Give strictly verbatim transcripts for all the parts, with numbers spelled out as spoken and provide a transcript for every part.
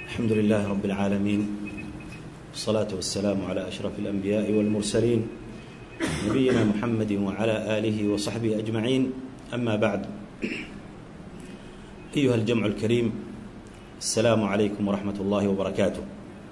الحمد لله رب العالمين والصلاة والسلام على أشرف الأنبياء والمرسلين نبينا محمد وعلى آله وصحبه أجمعين. أما بعد، أيها الجمع الكريم، السلام عليكم ورحمة الله وبركاته.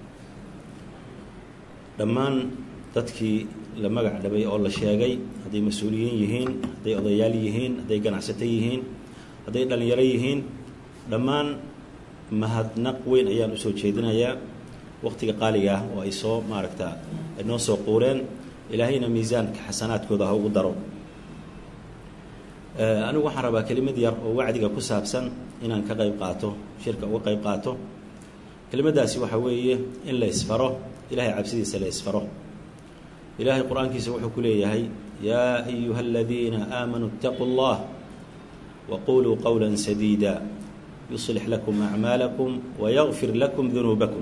dhammaan dadkii la magac dhabay oo la sheegay, hadday mas-uuliyiin yihiin, hadday odayaal yihiin, hadday ganacsato yihiin, hadday dhalinyaro yihiin, dhammaan mahadnaq weyn ayaan usoo jeedinayaa waqtiga qaaliga ah oo ay soo maaragta noo soo quureen. ilaahayna miisaanka xasanaadkooda ha ugu daro. anigu waxaan rabaa kelimad yar oo wacdiga ku saabsan inaan ka qayb qaato, shirka uga qayb qaato. kelimadaasi waxa weeye in la isfaro ilahay cabsidiisa la isfaro. ilaahay qur-aankiisa wuxuu ku leeyahay: yaa ayuha aladiina aamanuu اtaquu اllah waquluu qowla sadiida yuslix lakum acmaalakum wayagfir lakum dunuubakum.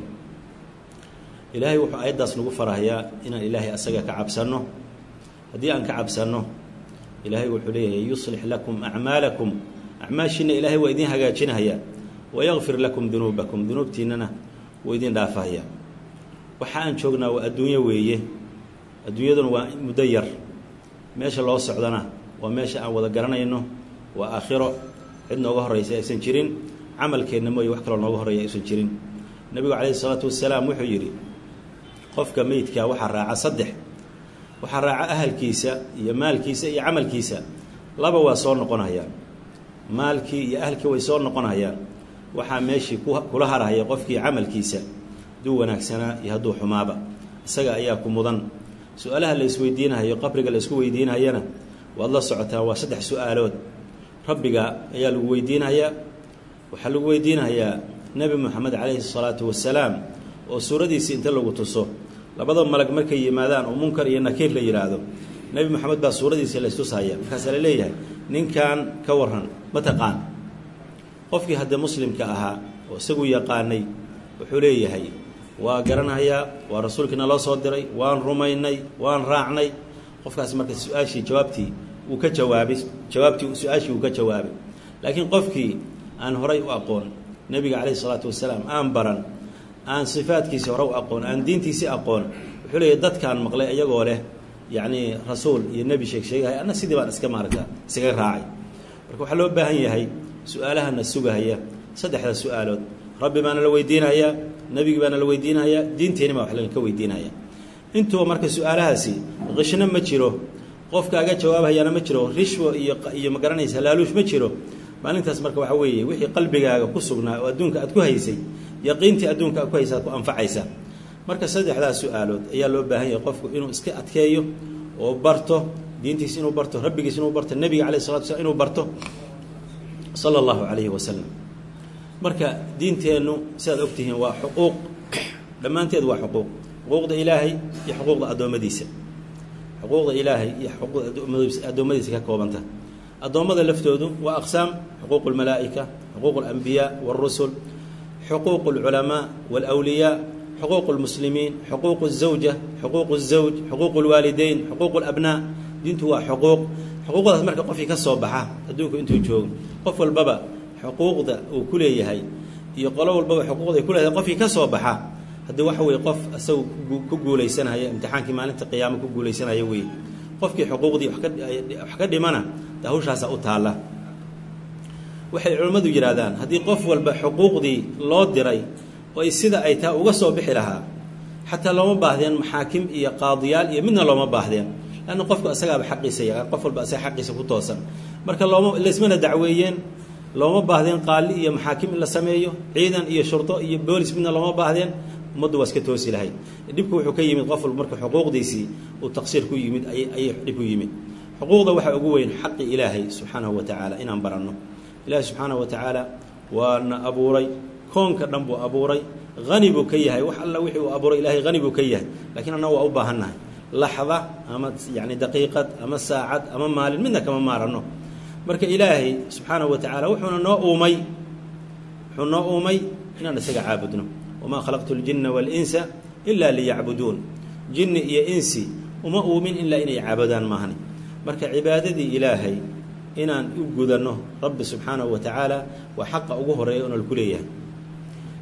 ilaahay wuxuu aayaddaas nagu farahayaa inaan ilaahay asaga ka cabsanno. haddii aan ka cabsanno, ilaahay wuxuu leeyahay yuslix lakum acmaalakum, acmaashiina ilaahay waa idiin hagaajinahaya, wayagfir lakum dunuubakum, dunuubtiinana wuu idiin dhaafahaya. waxa aan joognaa waa adduunyo weeye. adduunyaduna waa muddo yar, meesha loo socdana waa meesha aan wada garanayno, waa aakhiro. cid nooga horraysa aysan jirin, camalkeenna mooye wax kaloo nooga horreeya aysan jirin. nebigu calayhi salaatu wasalaam wuxuu yidhi: qofka meydkaa waxaa raaca saddex. waxaa raaca ahalkiisa iyo maalkiisa iyo camalkiisa. laba waa soo noqonayaan, maalkii iyo ahalkii way soo noqonayaan. waxaa meeshii kula harahaya qofkii camalkiisa, hadduu wanaagsanaa iyo hadduu xumaaba, isaga ayaa ku mudan. su-aalaha la isweydiinahayo, qabriga la isku weydiinahayana waad la socotaa, waa saddex su-aalood. rabbiga ayaa lagu weydiinahayaa, waxaa lagu weydiinahayaa nebi moxamed calayhi salaatu wasalaam oo suuradiisii inta lagu tuso, labada malag markay yimaadaan oo munkar iyo nakiir la yidhaahdo, nebi moxamed baa suuradiisii la istusahaya. markaasaa la leeyahay: ninkan ka warran ma taqaan? qofkii hadda muslimka ahaa oo isagu yaqaanay wuxuu leeyahay: waa garanayaa, waa rasuulkiina loo soo diray, waan rumaynay, waan raacnay. qofkaas marka su-aashii jawaabtii uu ka jawaabay jawaabtii su-aashii uu ka jawaabay. laakiin qofkii aan horay u aqoon nebiga calayhi salaatu wasalaam, aan baran, aan sifaadkiisii hore u aqoon, aan diintiisii aqoon, wuxuu leeyahay: dadkaan maqlay iyagoo leh yacnii rasuul iyo nebi sheeg sheegahay, anna sidii baan iska maaragta isaga raacay. marka waxaa loo baahan yahay su-aalahana sugahaya saddexda su-aalood. rabbi baana la weydiinayaa, nebigi baana la weydiinayaa, diinteenni baa wax laga weydiinaya. intuba marka su-aalahaasi qishna ma jiro, qofkaaga jawaabhayaana ma jiro, rishwo iyo iyo ma garanaysa laaluush ma jiro. maalintaas marka waxa weeye wixii qalbigaaga ku sugnaa oo adduunka aad ku haysay, yaqiintii adduunka aad ku haysa aad ku anfacaysa. marka saddexdaas su-aalood ayaa loo baahan yahay qofku inuu iska adkeeyo oo barto diintiisa, inuu barto rabbigiisa, inuu barto nebiga calayhi salatu wasalaam, inuu barto sala allahu calayhi wasalam. marka diinteennu sidaad ogtihiin waa xuquuq, dhammaanteed waa xuquuq. xuquuqda ilaahay iyo xuquuqda addoommadiisa. xuquuqda ilaahay iyo xuquuqda addoommadiisa ka koobanta. addoommada laftoodu waa aqsaam: xuquuqu lmalaa'ika, xuquuqu alambiyaa wاlrusul, xuquuqu اlculamaa wاlawliyaa, xuquuqu اlmuslimiin, xuquuqu الzawja, xuquuqu الzawj, xuquuqu اlwaalideyn, xuquuqu اlabnaa. diintu waa xuquuq. xuquuqdaas marka qofkii ka soo baxa adduunku intuu joogo, qof walbaba xuquuqda uu ku leeyahay iyo qolo walbaba xuquuqda ay ku leedahay qofkii ka soo baxa, haddii waxa weeye qof isagu ku guulaysanaya, imtixaankii maalinta qiyaamo ku guulaysanaya weeye. qofkii xuquuqdii wax ka dhimana de hawshaasaa u taalla. waxay culimmadu yidhaahdaan, haddii qof walba xuquuqdii loo diray oo ay sida ay taa uga soo bixi lahaa, xataa looma baahdeen maxaakim iyo qaadiyaal iyo midna looma baahdeen. lanna qofku isagaaba xaqiisa yaqaan, qof walba isaga xaqiisa ku toosan. marka looma laysmana dacweeyeen, looma baahdeen qaali iyo maxaakim in la sameeyo, ciidan iyo shurdo iyo boolis midna looma baahdeen. ummaddu waa iska toosi lahayd. dhibku wuxuu ka yimid qof walba marka xuquuqdiisii uu taqsiir ku yimid ayay dhib ku yimid. xuquuqda waxaa ugu weyn xaqi ilaahay subxaanahu wa tacaala inaan baranno. ilaahay subxaanahu wa tacaala waana abuuray, koonka dhan buu abuuray, hani buu ka yahay. wax alla wixii uu abuuray ilaahay hani buu ka yahay. laakiin annaga waa u baahannahay laxda ama yacni daqiiqad ama saacad ama maalin midna kama maaranno. marka ilaahay subxaanahu wa tacaala wuxuuna noo uumay wuxuu noo uumay inaan isaga caabudno. wamaa khalaqtu اljinna waاlinsa ilaa liyacbuduun. jinni iyo insi uma uumin ilaa inay caabudaan maahani. marka cibaadadii ilaahay inaan u gudanno rabbi subxaanahu wa tacaala waa xaqa ugu horeeya oona laku leeyahay.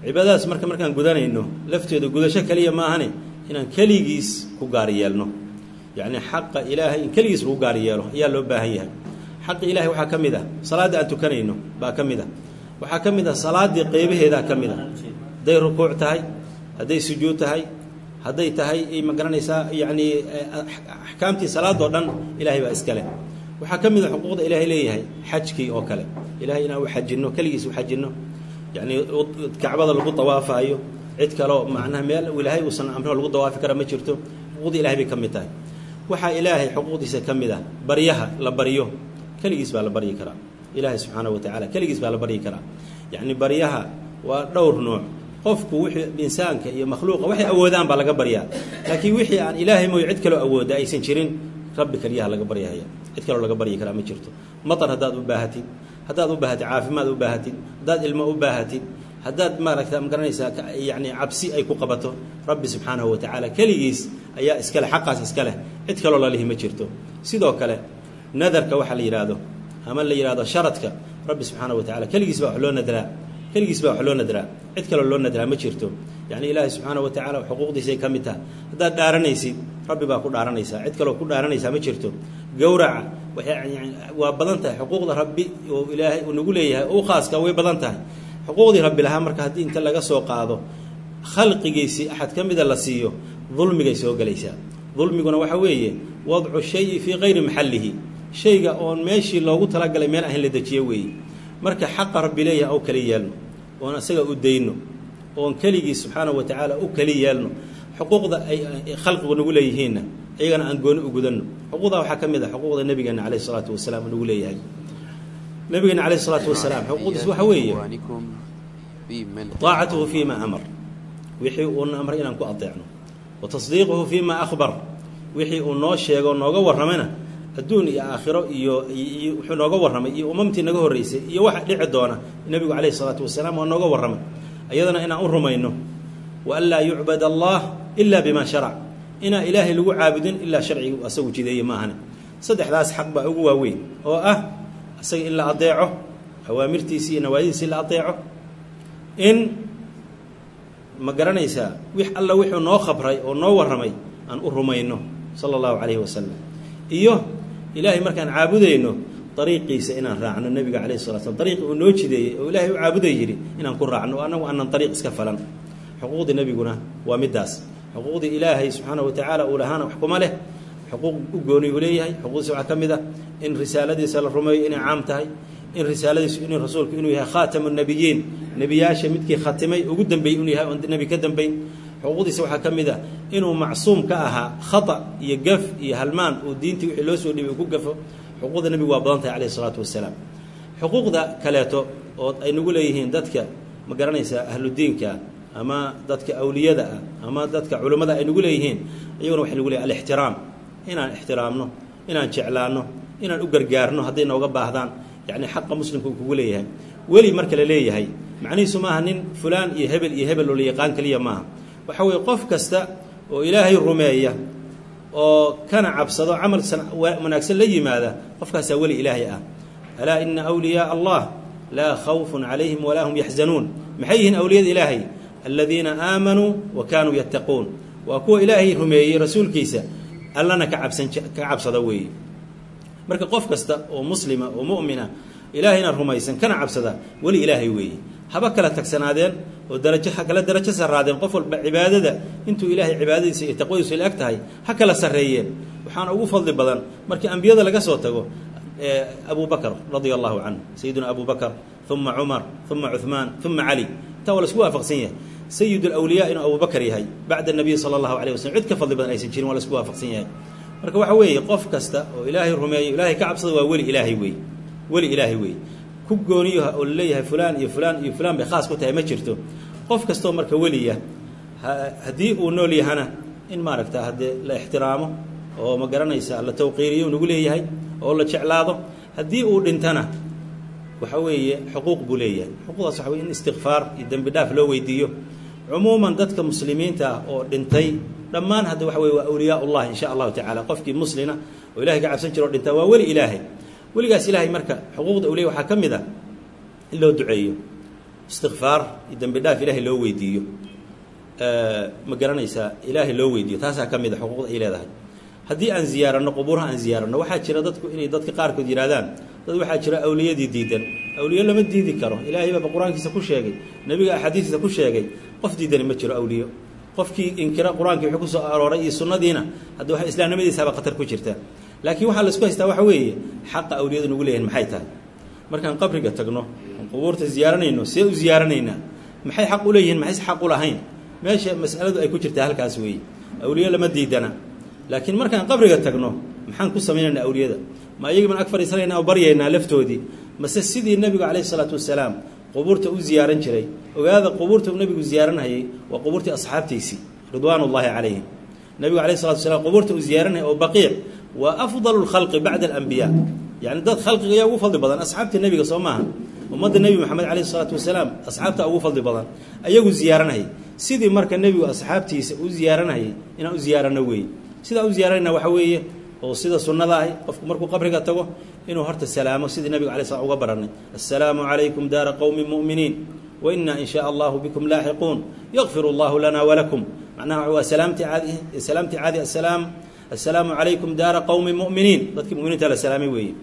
cibaadadaas marka markaan gudanayno lafteedu gudasho kaliya ma ahane inaan kaligiis ku gaar yeelno yacni xaqa ilaahay in kaligiis lagu gaar yeelo ayaa loo baahan yahay xaqi ilaahay waxaa ka mid ah salaadda aan tukanayno baa ka mid ah waxaa ka mid ah salaaddii qeybaheedaa ka mid ah hadday rukuuc tahay hadday sujuud tahay hadday tahay ma garanaysaa yacni axkaamtii salaadoo dhan ilaahay baa iska leh waxaa ka mid a xuquuqda ilaahay leeyahay xajkii oo kale ilahay inaan u xajinno keligiis u xajinno yacni kacbada lagu dawaafaayo cid kaleo macnaha meel ilaahay uusan amro lagu dawaafi kara ma jirto xuquuqda ilahay bay ka mid tahay waxaa ilaahay xuquuqdiisa ka mid ah baryaha la baryo keligiis baa la baryi karaa ilaahay subxaanahu wa tacaala keligiis baa la baryi karaa yacni baryaha waa dhowr nooc qofku wixii insaanka iyo makhluuqa waxay awoodaan baa laga baryaa laakiin wixii aan ilaahay mooyo cid kaloo awooda aysan jirin rabbi keliyaha laga baryahaya cid kaloo laga baryi karaa ma jirto matar haddaad u baahatid haddaad u baahatid caafimaad u baahatid haddaad ilmo u baahatid haddaad maaragta ma garanaysaa yacni cabsi ay ku qabato rabbi subxaanahu wa tacaala keligiis ayaa iska leh xaqaas iska leh cid kaloo lalihi ma jirto sidoo kale nadarka waxa la yidhaahdo ama la yidhahdo sharadka rabbi subxaanahu wa tacala keligiis baa wax loo nadraa keligiis baa wax loo nadraa cid kaloo loo nadraa ma jirto yacni ilaahay subxaanahu wa tacala xuquuqdiisay ka mid taha haddaad dhaaranaysid rabbi baa ku dhaaranaysaa cid kaloo ku dhaaranaysaa ma jirto gowraca waa badan tahay xuquuqda rabbi oo ilaahay uu nagu leeyahay oo khaaska way badan tahay xuquuqdii rabbi lahaa marka haddii inta laga soo qaado khalqigiisii axad ka mida la siiyo dulmigay soo gelaysaa dulmiguna waxa weeye wadcu shayi fii kayri maxallihi shayga oon meeshii loogu talagalay meel ahayn la dejiyo weeye marka xaqa rabbi leeyahay oo kali yeelno oon isaga u dayno oon keligii subxaanahu wa tacaala u kali yeelno xuquuqda ay khalqigu nagu leeyihiinna iyagana aan gooni u gudanno xuquuqdaa waxaa ka mid ah xuquuqda nabigeena calayh isalaatu wasalaam nagu leeyahay nabigeena calayh isalaatu wasalaam xuquuqdiis waxa weeye taacatuhu fii ma amar wixii uuna amray inaan ku adeecno wa tasdiiquhu fii ma akhbar wixii uu noo sheego nooga warramayna adduun iyo aakhiro iyo wuxuu nooga warramay iyo umamtii naga horreysay iyo waxa dhici doona nebigu calayhi isalaatu wasalaam waa nooga warramay ayadana inaan u rumayno wa an laa yucbad allah ilaa bima sharac inaan ilaahay lagu caabudin ilaa sharcigu asagu jideeye ma ahane saddexdaas xaq baa ugu waaweyn oo ah isaga in la adeeco awaamirtiisii iyo nawaadidiisii la adeeco in ma garanaysaa wix alla wuxuu noo khabray oo noo warramay aan u rumayno sala allahu calayhi wasalam iyo ilaahay markaan caabudayno dariiqiisa inaan raacno nebiga calayhi salatu slam dariiqi uu noo jideeyey oo ilaahay u caabuday yidhi inaan ku raacno oo annagu aanan dariiq iska falan xuquuqdii nebiguna waa middaas xuquuqdii ilaahay subxaanahu wa tacaala uu lahaana wax kuma leh xuquuq u gooni uu leeyahay xuquuqdiisa waxaa ka mid ah in risaaladiisa la rumeeyo inay caam tahay in risaaladiisu inuu rasuulku inuu yahay khaatamu nabiyiin nebiyaasha midkii khatimay ugu dambeeyey inuu yahay oon nebi ka dambayn xuquuqdiisa waxaa ka mid ah inuu macsuum ka ahaa khata iyo gaf iyo halmaan uu diintii wixii loo soo dhibay uu ku gafo xuquuqda nebigu waa badan tahay calayhi isalaatu wasalaam xuquuqda kaleeto oo ay nagu leeyihiin dadka ma garanaysaa ahludiinka ama dadka awliyada ah ama dadka culummada ay nagu leeyihiin iyaguna waxay nagu leeyahay alixtiraam inaan ixtiraamno inaan jeclaanno inaan u gargaarno hadday nooga baahdaan yacni xaqa muslimka uu kugu leeyahay weli marka la leeyahay macnihiisu maaha nin fulaan iyo hebel iyo hebel oo la yaqaan keliya maaha waxa weeye qof kasta oo ilaahay rumeeya oo kana cabsado camal wanaagsan la yimaada qofkaasaa weli ilaahay ah alaa ina awliyaaa allah laa khawfun calayhim walaa hum yaxzanuun maxay yihiin awliyada ilaahay aladiina aamanuu wa kaanuu yattaquun waa kuwa ilaahay rumeeyey rasuulkiisa allana ka cabsan ka cabsada weeye marka qof kasta oo muslima oo mu'mina ilaahayna rumaysan kana cabsada weli ilaahay weeye haba kala tagsanaadeen oo darajo ha kala darajo sarraadeen qof walba cibaadada intuu ilaahay cibaadadiisa iyo taqwadiisu la eg tahay ha kala sarreeyeen waxaana ugu fadli badan markii ambiyada laga soo tago abu bakr radia allahu canhu sayiduna abu bakr uma cumar uma cuثmaan uma cali intaa waa la isku waafaqsan yahay sayid alawliyaa inuu abu bakr yahay bacda nabiy sala allahu alayh waslm cid ka fadli badan aysan jirin waa la isku waafaqsan yahay marka waxa weeye qof kasta oo ilaahay rumeeyo ilaahay ka cabsada waa weli ilaahay weeye weli ilaahay weeye ku gooniyaha oo laleeyahay fulaan iyo fulaan iyo fulaan bay khaas ku tahay ma jirto qof kastoo marka weliya haddii uu nool yahana in maaragta haddee la ixtiraamo oo ma garanaysa la tawqiiriyo nagu leeyahay oo la jeclaado haddii uu dhintana waxa weeye xuquuq buu leeyahay xuquuqdaas waxa weye in istikfaar iyo dembi dhaaf loo weydiiyo cumuuman dadka muslimiinta ah oo dhintay dhammaan hadda waxa weye waa awliyaa ullah in sha allahu tacaala qofkii muslina oo ilahay ka cabsan jiro o dhintaa waa weli ilaahay weligaas ilaahay marka xuquuqda awliya waxaa ka mid ah in loo duceeyo istikfaar iyo dambi dhaaf ilaahay loo weydiiyo ma garanaysaa ilaahay loo weydiiyo taasaa ka mid a xuquuqda ay leedahay haddii aan ziyaaranno qubuuraha aan ziyaaranno waxaa jira dadku inay dadka qaarkood yidhahdaan dad waxaa jira awliyadii diidan awliyo lama diidi karo ilaahay baaba qur-aankiisa ku sheegay nebiga axaadiistiisa ku sheegay qof diidani ma jiro awliyo qofkii inkira qur-aankii wuxuu ku soo arooray iyo sunnadiina hadda waxa islaamnimadiisaaba khatar ku jirta laakiin waxaa laisku haystaa waxa weeye xaqa awliyadu nagu leeyahin maxay tahay markaan qabriga tagno oon qubuurta ziyaaranayno see u ziyaaranaynaa maxay xaq u leeyihiin maxayse xaq u lahayn meesha mas'aladu ay ku jirtaa halkaas weeye awliyo lama diidana laakiin markaan qabriga tagno maxaan ku samaynaynaa awliyada ma iyagii baan ag fadhiisanaynaa oo baryaynaa laftoodii mase sidii nebigu calayhi salaatu wasalaam qubuurta u ziyaaran jiray ogaada qubuurta uu nebigu ziyaaranayay waa qubuurtii asxaabtiisii ridwaanullaahi calayhim nebigu calayhi salatu wasalaam qubuurta uu ziyaaranayay oo baqiic waa afdalu lkhalqi bacda alambiyaa yacni dad khalqiga ayaa ugu fadli badan asxaabtii nebiga soo maaha ummadda nebi moxamed calayhi salaatu wasalaam asxaabta ugu fadli badan ayagu ziyaaranayay sidii marka nebigu asxaabtiisa u ziyaaranayay inaan u ziyaaranno weeye sidaa u ziyaaranayna waxa weeye oo sida sunnada ahi qofku markuu qabriga tago inuu horta salaamo sidii nabiga alay slam uga baranay assalaamu calaykum daara qowmi mu'miniin wa inna in shaa allahu bikum laaxiquun yakfir allahu lana walakum macnaha waa salaamtii caadi salaamtii caadi assalaam assalaamu calaykum daara qowmi mu'miniin dadkii mu'miniinta la salaamay weeye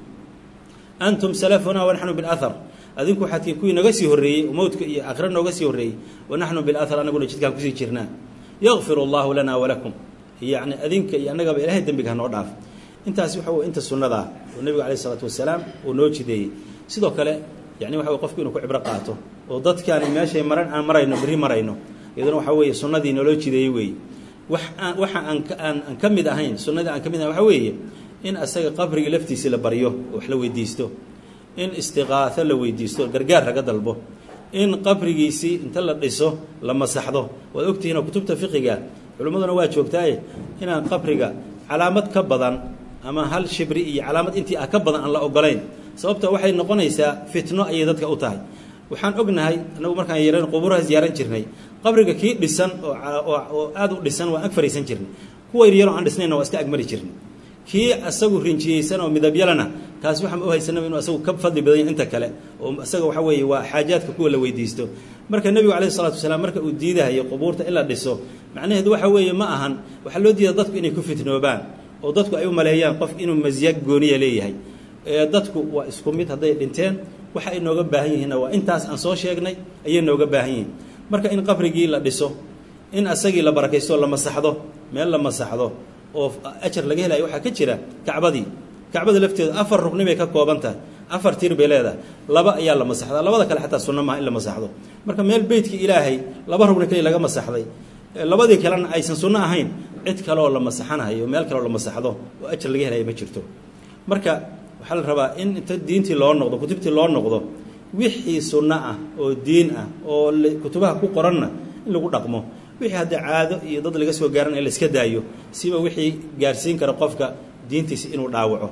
antum salafuna wa naxnu bilahar adinku waxaad tihiin kuwii naga sii horreeyey mowdka iyo aakhira nooga sii horreeyey wa naxnu bilahar anaguna jidkaan kusii jirnaa yakfir allahu lana walakum yacni adinka iyo annagaba ilaahay dembiga hanoo dhaaf intaasi waxa wey inta sunnada ah oo nebigu alayh isalaatu wasalaam uu noo jideeyey sidoo kale yani waxa wey qofku inuu ku cibro qaato oo dadkaani meeshay maran aan marayno berri marayno iyaduna waxa weeye sunnadii naloo jideeyey weeye wax aan waxa aan aan aan ka mid ahayn sunnadii aan ka mid ahayn waxa weeye in asaga qabriga laftiisa la baryo oo wax la weydiisto in istiqaaho la weydiisto gargaar laga dalbo in qabrigiisii inta la dhiso la masaxdo waad ogtihiinoo kutubta fiqiga culimmaduna waa joogtaaye inaan qabriga calaamad ka badan ama hal shibri iyo calaamad intii ah ka badan aan la ogolayn sababta waxay noqonaysaa fitno ayay dadka u tahay waxaan ognahay annagu markaan yaran qubuuraha ziyaaran jirnay qabriga kii dhisan oo oo aad u dhisan waan ag fariisan jirnay kuwa yaryaroo aan dhisnayna waa iska agmari jirnay kii asagu rinjiyeysan oo midabyalana kaas waxaan u haysanaba inuu asagu ka fadli badan yahay inta kale oo asaga waxa weeye waa xaajaadka kuwa la weydiisto marka nebigu calayhi salatu wasalaam marka uu diidahayo qubuurta in la dhiso macnaheedu waxa weeye ma ahan waxaa loo diida dadku inay ku fitnoobaan oo dadku ay u maleeyaan qof inuu masiyag gooniya leeyahay dadku waa isku mid hadday dhinteen waxa ay nooga baahan yihiinna waa intaas aan soo sheegnay ayay nooga baahan yihiin marka in qabrigii la dhiso in asagii la barakaysto la masaxdo meel la masaxdo oo ajar laga helayo waxaa ka jira kacbadii kacbada lafteedu afar rugni bay ka kooban tahay afar tir bay leedahay laba ayaa la masaxdaa labada kale xataa sunno maaha in la masaxdo marka meel beytkii ilaahay laba rugni kaliya laga masaxday labadii kalena aysan sunno ahayn cid kaleoo la masaxanahayo meel kaleoo la masaxdo oo ajar laga helayo ma jirto marka waxaa la rabaa in inta diintii loo noqdo kutubtii loo noqdo wixii sunno ah oo diin ah oo kutubaha ku qoranna in lagu dhaqmo wixii hadda caado iyo dad laga soo gaaran in la iska daayo siba wixii gaarsiin kara qofka diintiisa inuu dhaawaco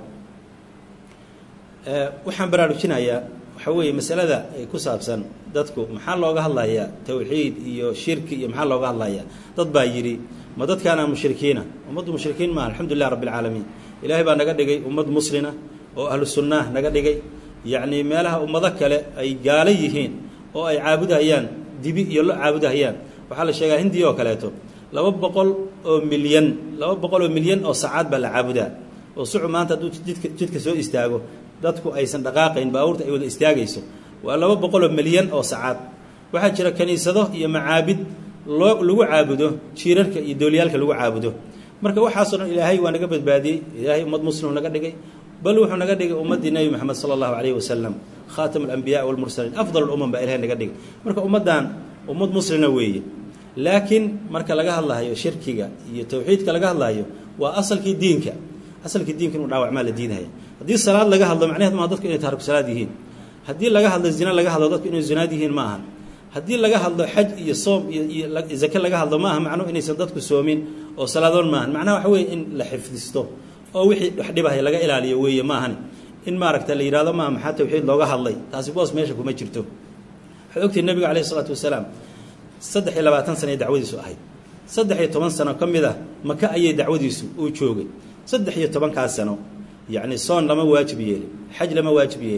waxaan baraarujinayaa waxa weeye masalada ku saabsan dadku maxaa looga hadlayaa tawxiid iyo shirki iyo maxaa looga hadlayaa dad baa yidhi ma dadkaana mushrikiina ummaddu mushrikiin maaha alxamdulilah rabbi alcaalamiin ilaahay baa naga dhigay ummad muslina oo ahlu sunnah naga dhigay yacni meelaha ummado kale ay gaalo yihiin oo ay caabudahayaan dibi iyo lo caabudahayaan waxaa la sheegaa hindiya oo kaleeto laba boqol oo milyan laba boqol oo milyan oo sacaad baa la caabudaa oo sucu maanta hadduu jidka jidka soo istaago dadku aysan dhaqaaqayn baabuurta ay wada istaagayso waa laba boqol oo milyan oo sacaad waxaa jira kaniisado iyo macaabid loo lagu caabudo jiirarka iyo doolyaalka lagu caabudo marka waxaasoo dhan ilaahay waa naga badbaadiyey ilaahay ummad muslim naga dhigay bal wuxuu naga dhigay ummaddii nebi moxamed sala allahu calayhi wasalam khaatam alambiyaa walmursaliin afdal alumam baa ilahay naga dhigay marka ummaddan ummad muslina weeye laakiin marka laga hadlahayo shirkiga iyo tawxiidka laga hadlahayo waa asalkii diinka asalkii diinka inuu dhaawacmaa la diidahaya haddii salaad laga hadlo macnaheed maaha dadku inay taariku salaad yihiin haddii laga hadlo zina laga hadlo dadku inay zinaad yihiin ma ahan haddii laga hadlo xaj iyo soom iyo iyo zake laga hadlo maaha macnuhu inaysan dadku soomin oo salaadoon maahan macnaha waxa weeye in la xifdisto oo wixii wax dhibahaya laga ilaaliyo weeye maahani in maaragta la yidhahdo maaha maxaa tawxiid looga hadlay taasi boos meesha kuma jirto waxaad ogtihin nebiga calayhi isalaatu wasalaam saddex iyo labaatan sana ay dacwadiisu ahayd saddex iyo toban sano ka mid ah maka ayay dacwadiisu uu joogay saddex iyo tobankaas sano yacni soon lama waajib yeelin xaj lama waajib yeelin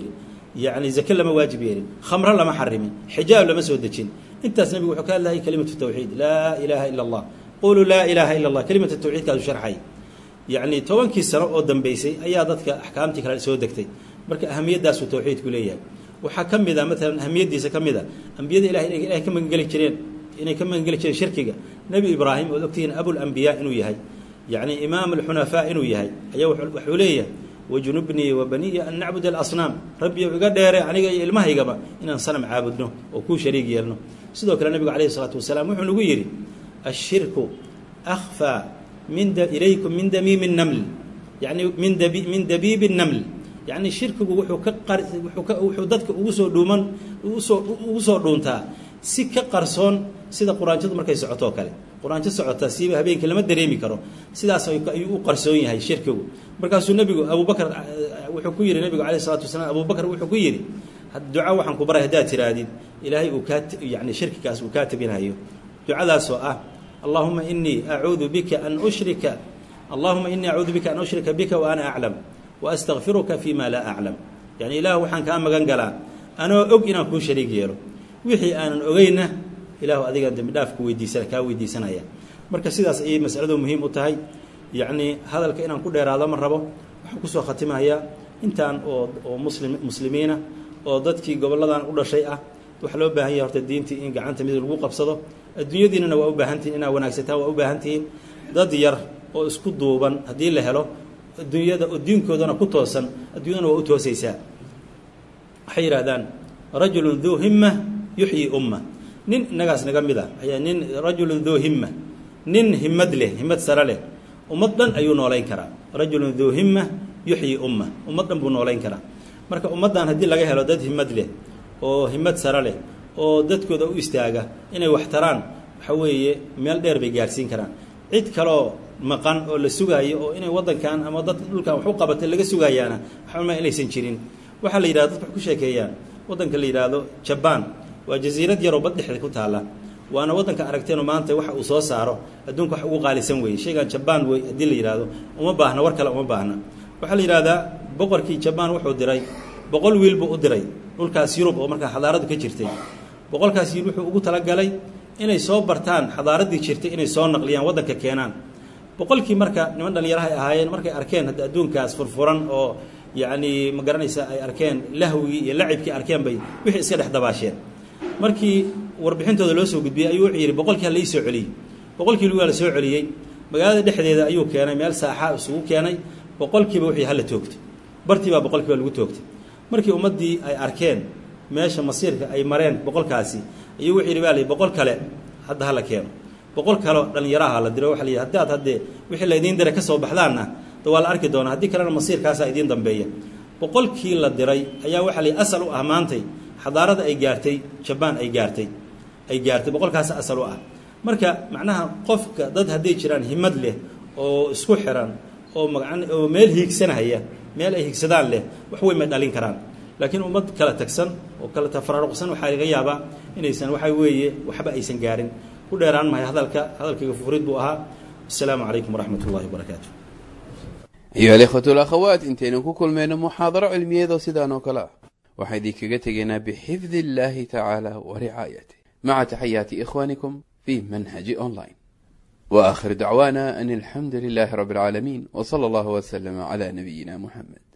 يعني زكاة لما واجب يرين خمر لما حرمين حجاب لما سودتين انت نبي وحكى لها كلمة التوحيد لا إله إلا الله قولوا لا إله إلا الله كلمة التوحيد كانوا شرحي يعني توانكي السنة أو دنبيسي أيادتك أحكامتك على سودكتي برك أهمية داس التوحيد كلية وحكم إذا مثلا أهمية دي سكم إذا أنبياء إله إله كم من قال كرين إنه كم من قال كرين شركة نبي إبراهيم وذكتين أبو الأنبياء إنه يهي يعني إمام الحنفاء إنه يهي أيوه وحولية وجنبني وبني أن نعبد الأصنام ربي وقدر يعني المهي قبا إن صنم عابدنه وكو شريك يلنه سيدو كلا النبي عليه الصلاة والسلام وحو نقول الشرك أخفى من إليكم من دميم النمل يعني من دبي من دبيب النمل يعني الشرك وحو كقر وحو ددك وسو دومن وسو وسو دونتا si ka qarsoon sida quraanjadu markay socoto kale quraanjo socota siiba habeenkii lama dareemi karo sidaas ayuu u qarsoon yahay shirkigu markaasuu nabigu Abu Bakar wuxuu ku yiri nabigu kaleey salaatu wasalaam Abu Bakar wuxuu ku yiri duca waxaan ku baray hadaa tiraadid ilaahay uu ka yani shirkigaas uu ka tabinayo ducadaas oo ah Allahumma inni a'udhu bika an ushrika Allahumma inni a'udhu bika an ushrika bika wa ana a'lam wa astaghfiruka fima la a'lam yani ilaahu waxaan ka magan galaa anoo og inaan ku shariig yeelo wixii aanan ogeyna ilaahu adiga dambi dhaaf ku weydiisana ka weydiisanaya marka sidaas ay mas'aladu muhiim u tahay yaani hadalka inaan ku dheeraado ma rabo waxa ku soo khatimaaya intaan oo oo muslim muslimiina oo dadkii goboladan u dhashay ah waxa loo baahan yahay horta diintii in gacanta mid lagu qabsado adduunyadiina waa u baahantiin inaa wanaagsataa waa u baahantiin dad yar oo isku duuban hadii la helo adduunyada oo diinkoodana ku toosan adduunyada waa u toosaysaa waxay yiraahdaan rajulun dhu himma yuhyi umma nin nagaas naga mida ayaa nin rajulun dhu himma nin himmad leh himmad sare leh ummadan ayuu noolayn karaa rajulun dhu himma yuhyi umma ummadan buu noolayn karaa marka ummadan hadii laga helo dad himmad leh oo himmad sare leh oo dadkooda u istaaga inay wax taraan waxa weeye meel dheer bay gaarsiin karaan cid kale oo maqan oo la sugaayo oo inay wadankan ama dad dhulkan wax u qabatay laga sugaayana waxa ma inaysan jirin waxa la yiraahdo dad wax ku sheekeeyaan wadanka la yiraahdo Japan waa jasiirad yar oo bad dhexda ku taala waana wadanka aragteen maanta waxa uu soo saaro adduunka wax ugu qaalisan weey sheegan Japan way hadii la yiraahdo uma baahna war kale uma baahna waxa la yiraahdaa boqorkii Japan wuxuu diray boqol wiil buu u diray dhulkaas Yurub oo marka xadaaradu ka jirtay boqolkaas wiil wuxuu ugu tala galay inay soo bartaan xadaaradii jirtay inay soo naqliyaan wadanka keenaan boqolkii marka niman dhalinyaro ay ahaayeen markay arkeen hadda adduunkaas furfuran oo yaani ma garanaysa ay arkeen lahwi iyo lacibkii arkeen bay wixii iska dhex dabaasheen markii warbixintooda loo soo gudbiyay ayuu yiri boqolkii la ii soo celiyay boqolkii lagu la soo celiyay magaalada dhexdeeda ayuu keenay meel saaxa isugu keenay boqolkiiba wixii hal toogtay bartiiba boqolkiiba lagu toogtay markii ummadii ay arkeen meesha masiirka ay mareen boqolkaasi ayuu wixii ribaalay boqol kale hadda hala keeno boqol kale dhalinyaraha la diro waxa la yiraahdaa hadda hadde wixii la idin diray ka soo baxdaana waa la arki doona hadii kalena masiirkaas ay idin dambeeya boqolkii la diray ayaa waxa la asal u ah maantay xadaarada ay gaartay Japan ay gaartay ay gaartay boqolkaas asal u ah marka macnaha qofka dad hadii jiraan himad leh oo isku xiran oo magacan oo meel hiigsanaya meel ay hiigsadaan leh wax way ma dhalin karaan laakiin ummad kala tagsan oo kala tafarruqsan waxa laga yaabaa inaysan waxa weeye waxba aysan gaarin ku dheeraan ma hadalka hadalkiga furid buu ahaa assalamu alaykum warahmatullahi wabarakatuh أيها الإخوة والأخوات انتين كل من محاضرة علمية دو سيدان وكلا وحيدي كغتغينا بحفظ الله تعالى ورعايته مع تحيات إخوانكم في منهج أونلاين وآخر دعوانا أن الحمد لله رب العالمين وصلى الله وسلم على نبينا محمد.